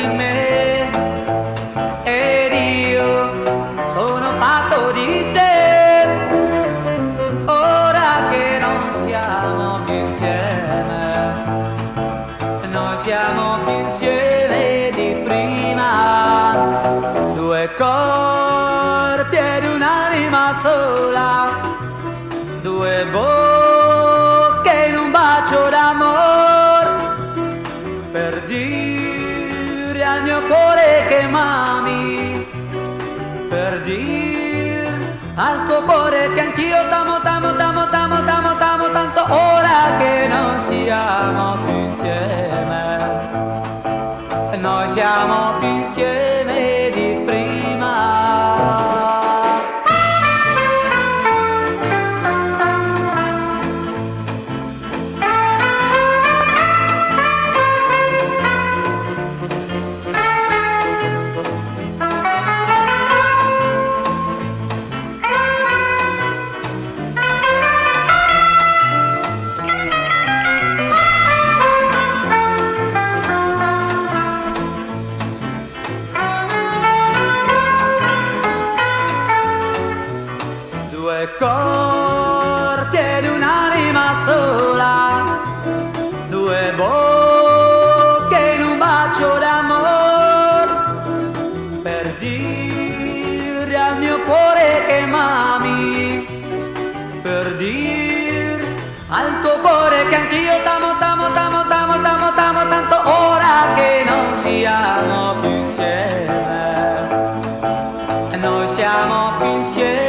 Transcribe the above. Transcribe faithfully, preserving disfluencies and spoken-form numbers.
di me ed io sono fatto di te. Ora che non siamo più insieme, noi siamo più insieme di prima, due corpi ed un'anima sola, due bocche in un bacio d'amor, per dire al mio cuore che m'ami, per dire al tuo cuore che anch'io t'amo, t'amo, t'amo, t'amo, t'amo, t'amo tanto. Ora che non siamo più insieme, noi siamo più insieme di prima. Due corpi ed un'anima sola, due bocche in un bacio d'amor, per dire al mio cuore che m'ami, per dire al tuo cuore che anch'io t'amo, t'amo, t'amo, t'amo, t'amo, t'amo tanto. Ora che non siamo più insieme, noi siamo più insieme